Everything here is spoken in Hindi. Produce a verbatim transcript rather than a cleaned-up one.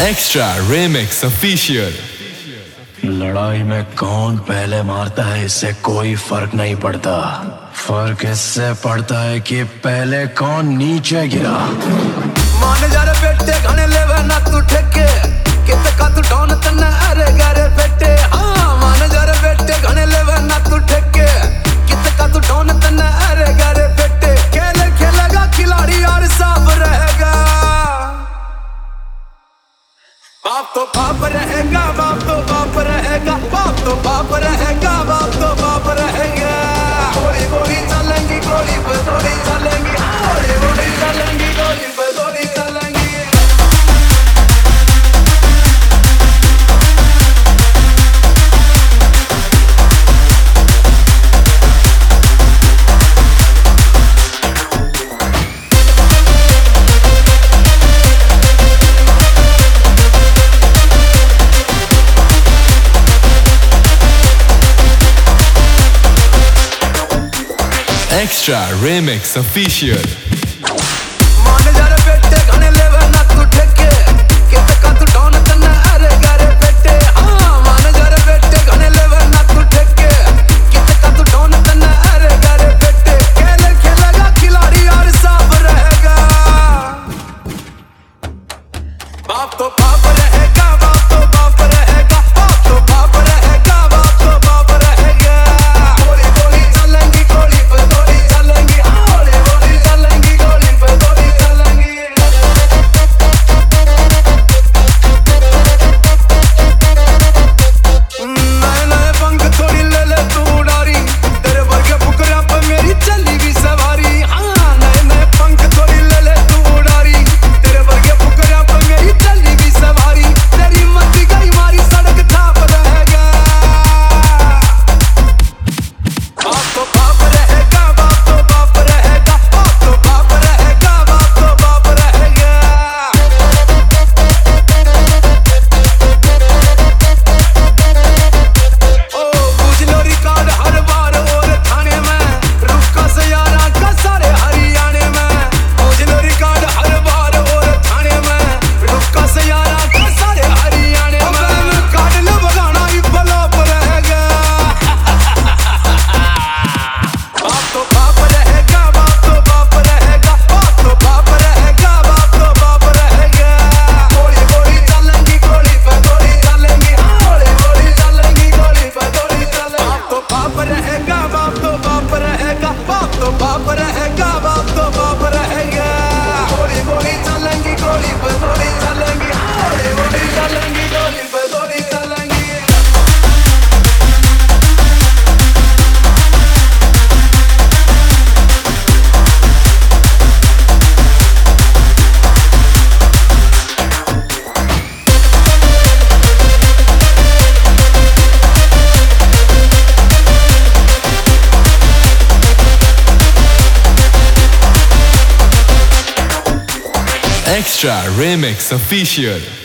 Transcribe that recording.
Extra Remix Official। लड़ाई में कौन पहले मारता है इससे कोई फर्क नहीं पड़ता। फर्क इससे पड़ता है कि पहले कौन नीचे गिरा। मान जा रे बेटे घने लेवे ना तू ठेके कित का तू डॉन तन्ने अरे गरे बेटे। हाँ मान जा रे बेटे घने लेवे ना तू ठेके कित का तू डॉन तन्ने अरे गरे बेटे। खेल खेलेगा खिलाड़ी और साफ रहेगा। बाप तो बाप रहेगा, बाप तो बाप रहेगा, बाप तो बाप रहेगा, बाप तो बाप रहेगा। गोली गोली चलेंगी, गोली पे गोली चलेंगी, गोली गोली चलेंगी, गोली पे गोली चलेंगी। Extra Remix Official। मान जा रे बेटे घने लेवे ना तू ठेके कित का तू डॉन तन्ने अरे गरे बेटे। हाँ मान जा रे बेटे घने लेवे ना तू ठेके कित का तू डॉन तन्ने अरे गरे बेटे। खेल खेलेगा खिलाड़ी और साफ रहेगा। बाप तो बाप रहेगा, बाप तो बाप रहेगा, बाप तो बाप रहेगा, बाप तो बाप रहेगा। गोली गोली चलेंगी, गोली पे गोली चलेंगी, गोली गोली चलेंगी, गोली पे गोली चलेंगी। नए नए पंख थोड़ी ले ले तू उड़ारी, तेरे वर्गे फुकरा पे मेरी चली भी सवारी। हाँ नए नए पंख थोड़ी ले ले तू उड़ारी, तेरे वर्गे फुकरा पे मेरी चली भी सवारी। तेरी मती गई मारी सड़क थाप रहेगा। बाप तो बाप रहेगा, बाप तो बाप रहेगा, बाप तो बाप रहेगा, बाप तो बाप रहेगा। ओ पूछ लो रिकॉर्ड हर बार और थाने में रुका से यारा का सारे हरियाणे में। पूछ लो रिकॉर्ड हर बार और थाने में रुका से यारा का सारे हरियाणे में। काट लो बगाना ही फ्लॉप रहेगा। बाप तो बाप रहेगा, बाप तो बाप रहेगा, बाप तो बाप रहेगा, बाप तो बाप रहेगा। गोली गोली चलेंगी, गोली पे गोली चलेंगी, गोली गोली चलेंगी, गोली पे गोली चलेंगी। बाप तो बाप रहेगा, बाप तो बाप रहेगा, बाप तो बाप रहेगा, बाप तो बाप रहेगा। गोली गोली चलेंगी, गोली पे गोली चलेंगी, गोली गोली चलेंगी, गोली पे गोली चलेंगी। Extra Remix Official।